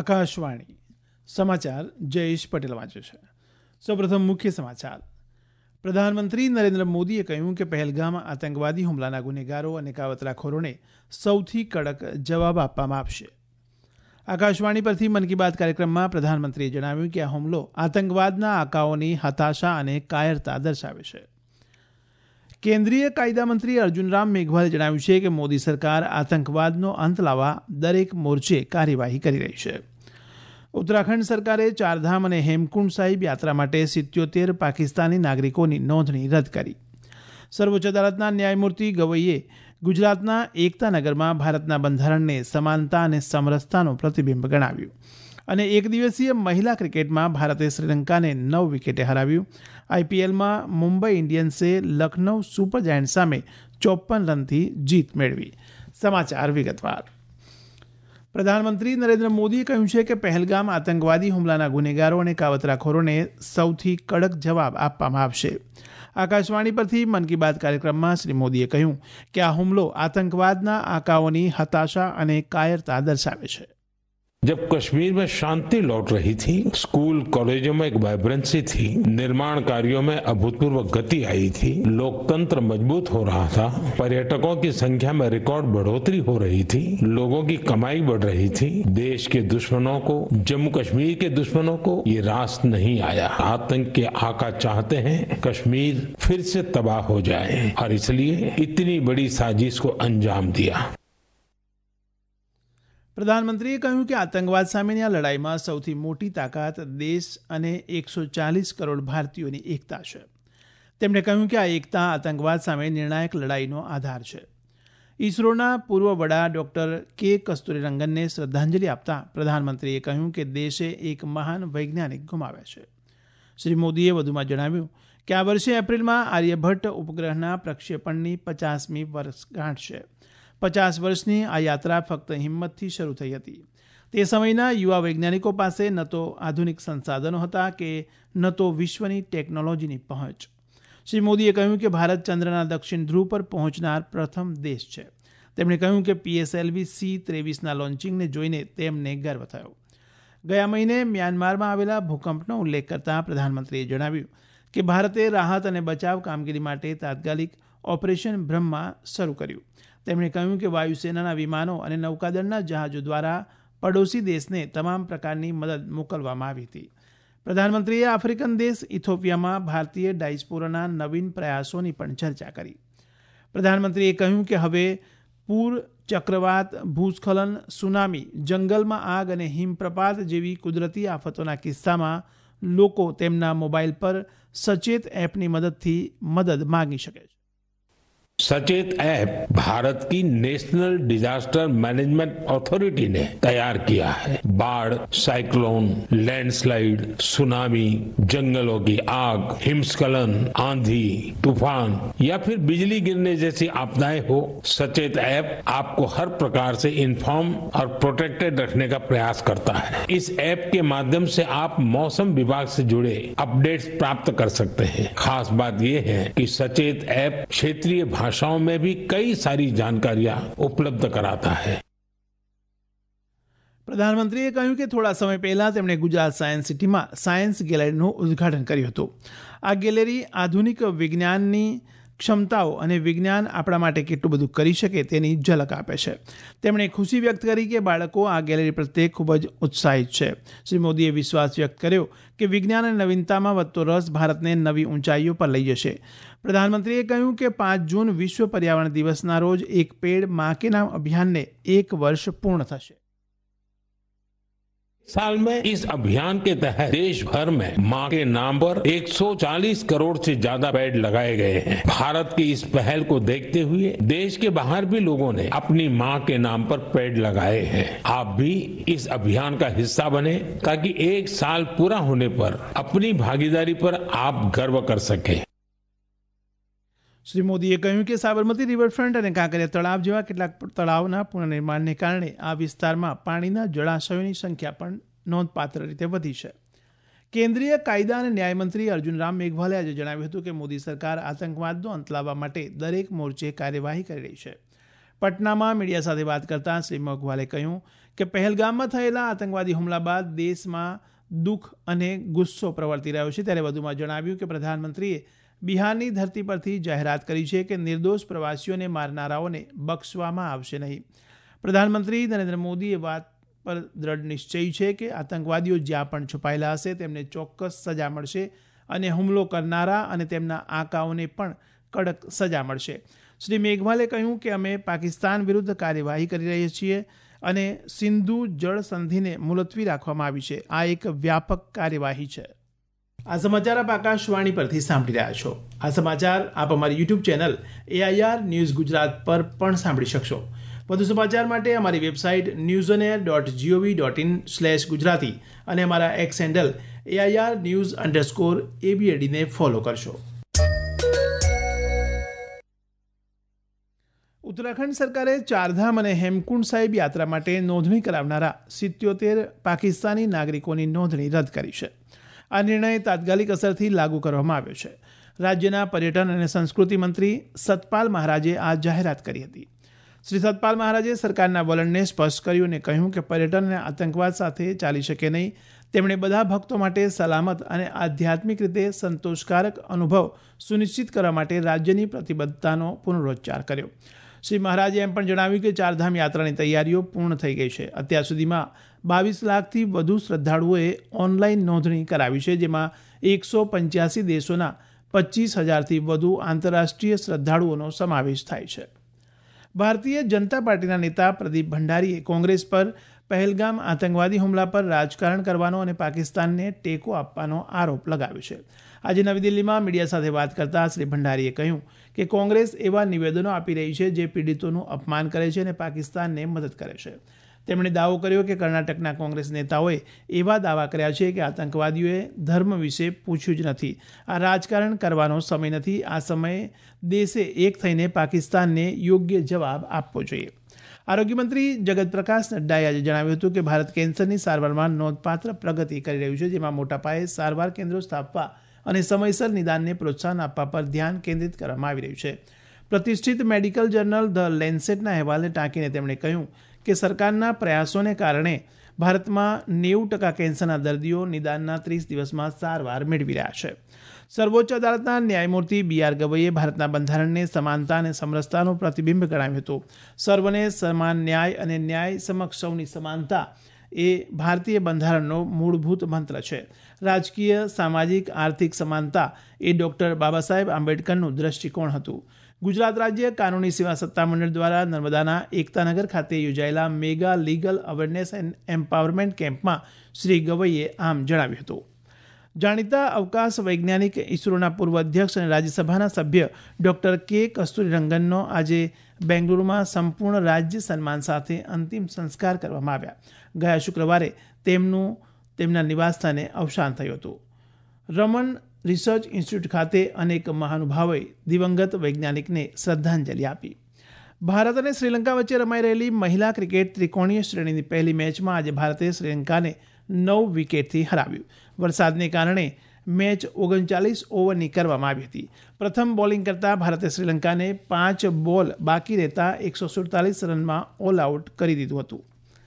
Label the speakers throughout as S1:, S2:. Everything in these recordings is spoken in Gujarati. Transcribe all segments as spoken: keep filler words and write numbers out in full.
S1: આકાશવાણી સમાચાર જયેશ પટેલ વાંચે છે. સૌપ્રથમ મુખ્ય સમાચાર. પ્રધાનમંત્રી નરેન્દ્ર મોદીએ કહ્યું કે પહેલગામ આતંકવાદી હુમલાના ગુનેગારો અને કાવતરાખોરોને સૌથી કડક જવાબ આપવામાં આવશે. આકાશવાણી પરથી મન કી બાત કાર્યક્રમમાં પ્રધાનમંત્રીએ જણાવ્યું કે આ હુમલો આતંકવાદના આકાઓની હતાશા અને કાયરતા દર્શાવે છે. કેન્દ્રીય કાયદા મંત્રી અર્જુનરામ મેઘવાલે જણાવ્યું છે કે મોદી સરકાર આતંકવાદનો અંત લાવવા દરેક મોરચે કાર્યવાહી કરી રહી છે. ઉત્તરાખંડ સરકારે ચારધામ અને હેમકુંડ સાહિબ યાત્રા માટે સિત્યોતેર પાકિસ્તાની નાગરિકોની નોંધણી રદ કરી. સર્વોચ્ચ અદાલતના ન્યાયમૂર્તિ ગવઈએ ગુજરાતના એકતાનગરમાં ભારતના બંધારણને સમાનતા અને સમરસતાનું પ્રતિબિંબ ગણાવ્યું અને એક દિવસીય મહિલા ક્રિકેટમાં ભારતે શ્રીલંકાને નવ વિકેટે હરાવ્યું. આઈપીએલમાં મુંબઈ ઇન્ડિયન્સે લખનૌ સુપર જાયન્ટ સામે ચોપન રનથી જીત મેળવી. સમાચાર વિગતવાર. પ્રધાનમંત્રી નરેન્દ્ર મોદીએ કહ્યું છે કે પહેલગામ આતંકવાદી હુમલાના ગુનેગારો અને કાવતરાખોરોને સૌથી કડક જવાબ આપવામાં આવશે. આકાશવાણી પરથી મન કી બાત કાર્યક્રમમાં શ્રી મોદીએ કહ્યું કે આ હુમલો આતંકવાદના આકાઓની હતાશા અને કાયરતા દર્શાવે છે.
S2: जब कश्मीर में शांति लौट रही थी, स्कूल कॉलेजों में एक वाइब्रेंसी थी, निर्माण कार्यों में अभूतपूर्व गति आई थी, लोकतंत्र मजबूत हो रहा था, पर्यटकों की संख्या में रिकॉर्ड बढ़ोतरी हो रही थी, लोगों की कमाई बढ़ रही थी, देश के दुश्मनों को, जम्मू कश्मीर के दुश्मनों को ये रास नहीं आया. आतंक के आका चाहते हैं कश्मीर फिर से तबाह हो जाए और इसलिए इतनी बड़ी साजिश को अंजाम दिया.
S1: પ્રધાનમંત્રીએ કહ્યું કે આતંકવાદ સામેની આ લડાઈમાં સૌથી મોટી તાકાત દેશ અને એકસો ચાલીસ કરોડ ભારતીયોની એકતા છે. તેમણે કહ્યું કે આ એકતા આતંકવાદ સામે નિર્ણાયક લડાઈનો આધાર છે. ઇસરોના પૂર્વ વડા ડોક્ટર કે કસ્તુરીરંગનને શ્રદ્ધાંજલિ આપતા પ્રધાનમંત્રીએ કહ્યું કે દેશે એક મહાન વૈજ્ઞાનિક ગુમાવ્યા છે. શ્રી મોદીએ વધુમાં જણાવ્યું કે આ વર્ષે એપ્રિલમાં આર્યભટ્ટ ઉપગ્રહના પ્રક્ષેપણની પચાસમી વર્ષગાંઠ છે. પચાસ વર્ષની આ યાત્રા ફક્ત હિંમતથી શરૂ થઈ હતી. તે સમયના યુવા વૈજ્ઞાનિકો પાસે ન તો આધુનિક સંસાધનો હતા કે ન તો વિશ્વની ટેકનોલોજીની પહોંચ. શ્રી મોદીએ કહ્યું કે ભારત ચંદ્રના દક્ષિણ ધ્રુવ પર પહોંચનાર પ્રથમ દેશ છે. તેમણે કહ્યું કે પીએસએલવી સી ત્રેવીસના લોન્ચિંગને જોઈને તેમને ગર્વ થયો. ગયા મહિને મ્યાનમારમાં આવેલા ભૂકંપનો ઉલ્લેખ કરતા પ્રધાનમંત્રીએ જણાવ્યું કે ભારતે રાહત અને બચાવ કામગીરી માટે તાત્કાલિક ઓપરેશન બ્રહ્મા શરૂ કર્યું. તેમણે કહ્યું કે વાયુસેનાના વિમાનો અને નૌકાદળના જહાજો દ્વારા પડોશી દેશને તમામ પ્રકારની મદદ મોકલવામાં આવી હતી. પ્રધાનમંત્રીએ આફ્રિકન દેશ ઇથોપિયામાં ભારતીય ડાયસ્પોરાના નવીન પ્રયાસોની પણ ચર્ચા કરી. પ્રધાનમંત્રીએ કહ્યું કે હવે પૂર, ચક્રવાત, ભૂસ્ખલન, સુનામી, જંગલમાં આગ અને હિમપ્રપાત જેવી કુદરતી આફતોના કિસ્સામાં લોકો તેમના મોબાઈલ પર સચેત એપની મદદથી મદદ માંગી શકે છે.
S2: सचेत ऐप भारत की नेशनल डिजास्टर मैनेजमेंट अथॉरिटी ने तैयार किया है. बाढ़, साइक्लोन, लैंडस्लाइड, सुनामी, जंगलों की आग, हिमस्खलन, आंधी, तूफान या फिर बिजली गिरने जैसी आपदाएं हो, सचेत ऐप आपको हर प्रकार से इन्फॉर्म और प्रोटेक्टेड रखने का प्रयास करता है. इस ऐप के माध्यम से आप मौसम विभाग से जुड़े अपडेट्स प्राप्त कर सकते हैं. खास बात यह है कि सचेत ऐप क्षेत्रीय भाषाओं में भी कई सारी जानकारियां उपलब्ध कराता है.
S1: પ્રધાનમંત્રીએ કહ્યું કે થોડા સમય પહેલા તેમણે ગુજરાત સાયન્સ સિટીમાં સાયન્સ ગેલેરીનું ઉદ્ઘાટન કર્યું હતું. આ ગેલેરી આધુનિક વિજ્ઞાનની ક્ષમતાઓ અને વિજ્ઞાન આપણા માટે કેટલું બધું કરી શકે તેની ઝલક આપે છે. તેમણે ખુશી વ્યક્ત કરી કે બાળકો આ ગેલેરી પ્રત્યે ખૂબ જ ઉત્સાહિત છે. શ્રી મોદીએ વિશ્વાસ વ્યક્ત કર્યો કે વિજ્ઞાન અને નવીનતામાં વધતો રસ ભારતને નવી ઊંચાઈઓ પર લઈ જશે. પ્રધાનમંત્રીએ કહ્યું કે પાંચ જૂન વિશ્વ પર્યાવરણ દિવસના રોજ એક પેડ માં કે નામ અભિયાનને એક વર્ષ પૂર્ણ થશે.
S2: साल में इस अभियान के तहत देश भर में मां के नाम पर एक सौ चालीस करोड़ से ज्यादा पेड़ लगाए गए हैं. भारत की इस पहल को देखते हुए देश के बाहर भी लोगों ने अपनी मां के नाम पर पेड़ लगाए हैं. आप भी इस अभियान का हिस्सा बने ताकि एक साल पूरा होने पर अपनी भागीदारी पर आप गर्व कर सके.
S1: શ્રી મોદીએ કહ્યું કે સાબરમતી રિવરફ્રન્ટ અને કાંકરિયા તળાવ જેવા કેટલાક તળાવના પુનર્નિર્માણને કારણે આ વિસ્તારમાં પાણીના જળાશયોની સંખ્યા પણ નોંધપાત્ર રીતે વધી છે. કેન્દ્રીય કાયદા અને ન્યાયમંત્રી અર્જુન રામ મેઘવાલે આજે જણાવ્યું હતું કે મોદી સરકાર આતંકવાદનો અંત લાવવા માટે દરેક મોરચે કાર્યવાહી કરી રહી છે. પટનામાં મીડિયા સાથે વાત કરતાં શ્રી મેઘવાલે કહ્યું કે પહેલગામમાં થયેલા આતંકવાદી હુમલા બાદ દેશમાં દુઃખ અને ગુસ્સો પ્રવર્તી રહ્યો છે. ત્યારે વધુમાં જણાવ્યું કે પ્રધાનમંત્રીએ બિહારની ધરતી પરથી જાહેરાત કરી છે કે નિર્દોષ પ્રવાસીઓને મારનારાઓને બક્ષવામાં આવશે નહીં. પ્રધાનમંત્રી નરેન્દ્ર મોદીએ વાત પર દ્રઢ નિશ્ચય છે કે આતંકવાદીઓ જ્યાં પણ છુપાયેલા હશે તેમને ચોક્કસ સજા મળશે અને હુમલો કરનારા અને તેમના આકાઓને પણ કડક સજા મળશે. શ્રી મેઘવાલે કહ્યું કે અમે પાકિસ્તાન વિરુદ્ધ કાર્યવાહી કરી રહ્યા છીએ અને સિંધુ જળ સંધિને મુલતવી રાખવામાં આવી છે. આ એક વ્યાપક કાર્યવાહી છે. આ સમાચાર આપ આકાશવાણી પરથી સાંભળી રહ્યા છો. આ સમાચાર આપ અમારી YouTube channel AIR news Gujarat પર પણ સાંભળી શકશો. વધુ સમાચાર માટે અમારી website news on air dot GOV dot in slash Gujarati અને અમારા X handle AIR news underscore એબીએડીને ફોલો કરશો. ઉત્તરાખંડ સરકારે ચારધામ અને હેમકુંડ સાહિબ યાત્રા માટે નોંધણી કરાવનારા સિત્યોતેર પાકિસ્તાની નાગરિકોની નોંધણી રદ કરી છે. આ નિર્ણય તાત્કાલિક અસરથી લાગુ કરવામાં આવ્યો છે. રાજ્યના પર્યટન અને સંસ્કૃતિ મંત્રી સતપાલ મહારાજે આ જાહેરાત કરી હતી. શ્રી સતપાલ મહારાજે સરકારના વલણને સ્પષ્ટ કર્યું અને કહ્યું કે પર્યટન અને આતંકવાદ સાથે ચાલી શકે નહીં. તેમણે બધા ભક્તો માટે સલામત અને આધ્યાત્મિક રીતે સંતોષકારક અનુભવ સુનિશ્ચિત કરવા માટે રાજ્યની પ્રતિબદ્ધતાનો પુનરોચ્ચાર કર્યો. શ્રી મહારાજે એમ પણ જણાવ્યું કે ચારધામ યાત્રાની તૈયારીઓ પૂર્ણ થઈ ગઈ છે. અત્યાર સુધીમાં બાવીસ લાખથી વધુ શ્રદ્ધાળુઓએ ઓનલાઈન નોંધણી કરાવી છે, જેમાં એકસો પંચ્યાસી દેશોના પચીસ હજારથી વધુ આંતરરાષ્ટ્રીય શ્રદ્ધાળુઓનો સમાવેશ થાય છે. ભારતીય જનતા પાર્ટીના નેતા પ્રદીપ ભંડારીએ કોંગ્રેસ પર પહેલગામ આતંકવાદી હુમલા પર રાજકારણ કરવાનો અને પાકિસ્તાનને ટેકો આપવાનો આરોપ લગાવ્યો છે. આજે નવી દિલ્હીમાં મીડિયા સાથે વાત કરતા શ્રી ભંડારીએ કહ્યું કે કોંગ્રેસ એવા નિવેદનો આપી રહી છે જે પીડિતોનું અપમાન કરે છે અને પાકિસ્તાનને મદદ કરે છે. તેમણે દાવો કર્યો કે કર્ણાટકના કોંગ્રેસ નેતાઓએ એવા દાવા કર્યા છે કે આતંકવાદીઓએ ધર્મ વિશે પૂછ્યું જ નથી. આ રાજકારણ કરવાનો સમય નથી. આ સમયે દેશે એક થઈને પાકિસ્તાનને યોગ્ય જવાબ આપવો જોઈએ. આરોગ્ય મંત્રી જગત પ્રકાશ નડ્ડાએ આજે જણાવ્યું હતું કે ભારત કેન્સરની સારવારમાં નોંધપાત્ર પ્રગતિ કરી રહ્યું છે, જેમાં મોટા પાયે સારવાર કેન્દ્રો સ્થાપવા અને સમયસર નિદાનને પ્રોત્સાહન આપવા પર ધ્યાન કેન્દ્રિત કરવામાં આવી રહ્યું છે. પ્રતિષ્ઠિત મેડિકલ જર્નલ ધ લેન્સેટના અહેવાલને ટાંકીને તેમણે કહ્યું કે સરકારના પ્રયાસોને કારણે ભારતમાં નેવું ટકા કેન્સરના દર્દીઓ નિદાનના ત્રીસ દિવસમાં સારવાર મેળવી રહ્યા છે. સર્વોચ્ચ અદાલતના ન્યાયમૂર્તિ બી આર ગવઈએ ભારતના બંધારણને સમાનતા અને સમરસતાનું પ્રતિબિંબ ગણાવ્યું હતું. સર્વને સમાન ન્યાય અને ન્યાય સમક્ષ સૌની સમાનતા એ ભારતીય બંધારણનો મૂળભૂત મંત્ર છે. રાજકીય, સામાજિક, આર્થિક સમાનતા એ ડોક્ટર બાબા સાહેબ આંબેડકરનું દ્રષ્ટિકોણ હતું. ગુજરાત રાજ્ય કાનૂની સેવા સત્તામંડળ દ્વારા નર્મદાના એકતાનગર ખાતે યોજાયેલા mega legal awareness and empowerment કેમ્પમાં શ્રી ગવઈએ આમ જણાવ્યું હતું. જાણીતા અવકાશ વૈજ્ઞાનિક ઇસરોના પૂર્વ અધ્યક્ષ અને રાજ્યસભાના સભ્ય ડોક્ટર કે કસ્તુરીરંગનનો આજે બેંગલુરુમાં સંપૂર્ણ રાજ્ય સન્માન સાથે અંતિમ સંસ્કાર કરવામાં આવ્યા. ગયા શુક્રવારે તેમનું તેમના નિવાસસ્થાને અવસાન થયું હતું. રમન રિસર્ચ ઇન્સ્ટિટ્યૂટ ખાતે અનેક મહાનુભાવોએ દિવંગત વૈજ્ઞાનિકને શ્રદ્ધાંજલિ આપી. ભારત અને શ્રીલંકા વચ્ચે રમાઈ રહેલી મહિલા ક્રિકેટ ત્રિકોણીય શ્રેણીની પહેલી મેચમાં આજે ભારતે શ્રીલંકાને નવ વિકેટથી હરાવ્યું. વરસાદને કારણે મેચ ઓગણચાલીસ ઓવરની કરવામાં આવી હતી. પ્રથમ બોલિંગ કરતા ભારતે શ્રીલંકાને પાંચ બોલ બાકી રહેતા એકસો સુડતાલીસ રનમાં ઓલ આઉટ કરી દીધું હતું.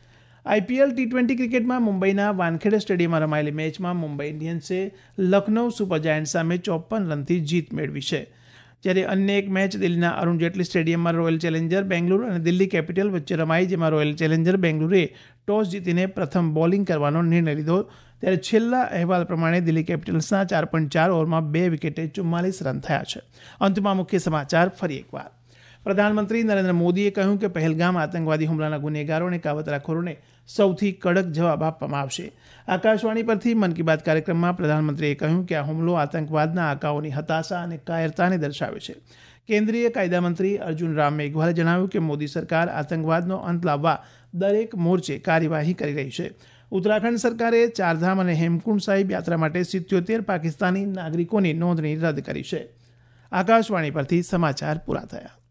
S1: આઈપીએલ ટી ટ્વેન્ટી ક્રિકેટમાં મુંબઈના વાનખેડે સ્ટેડિયમમાં રમાયેલી મેચમાં મુંબઈ ઇન્ડિયન્સે લખનૌ સુપર જાયન્ટ્સ સામે ચોપન રનથી જીત મેળવી છે. જ્યારે અન્ય એક મેચ દિલ્હીના અરુણ જેટલી સ્ટેડિયમમાં રોયલ ચેલેન્જર બેંગલુરુ અને દિલ્હી કેપિટલ વચ્ચે રમાઈ, જેમાં રોયલ ચેલેન્જર બેંગલુરુએ ટોસ જીતીને પ્રથમ બોલિંગ કરવાનો નિર્ણય લીધો. ત્યારે છેલ્લા અહેવાલ પ્રમાણે દિલ્હી કેપિટલ્સના ચાર પોઈન્ટ ચાર ઓવરમાં બે વિકેટે ચુમ્માલીસ રન થયા છે. અંતમાં મુખ્ય સમાચાર ફરી એકવાર. પ્રધાનમંત્રી નરેન્દ્ર મોદીએ કહ્યું કે પહેલગામ આતંકવાદી હુમલાના ગુનેગારો અને કાવતરાખોરોને સૌથી કડક જવાબ આપવામાં આવશે. આકાશવાણી પરથી મન કી બાત કાર્યક્રમમાં પ્રધાનમંત્રીએ કહ્યું કે આ હુમલો આતંકવાદના આકાઓની હતાશા અને કાયરતાને દર્શાવે છે. કેન્દ્રીય કાયદા મંત્રી અર્જુન રામ મેઘવાલે જણાવ્યું કે મોદી સરકાર આતંકવાદનો અંત લાવવા દરેક મોરચે કાર્યવાહી કરી રહી છે. ઉત્તરાખંડ સરકારે ચારધામ અને હેમકુંડ સાહિબ યાત્રા માટે સિત્યોતેર પાકિસ્તાની નાગરિકોની નોંધણી રદ કરી છે. આકાશવાણી પરથી સમાચાર પૂરા થયા.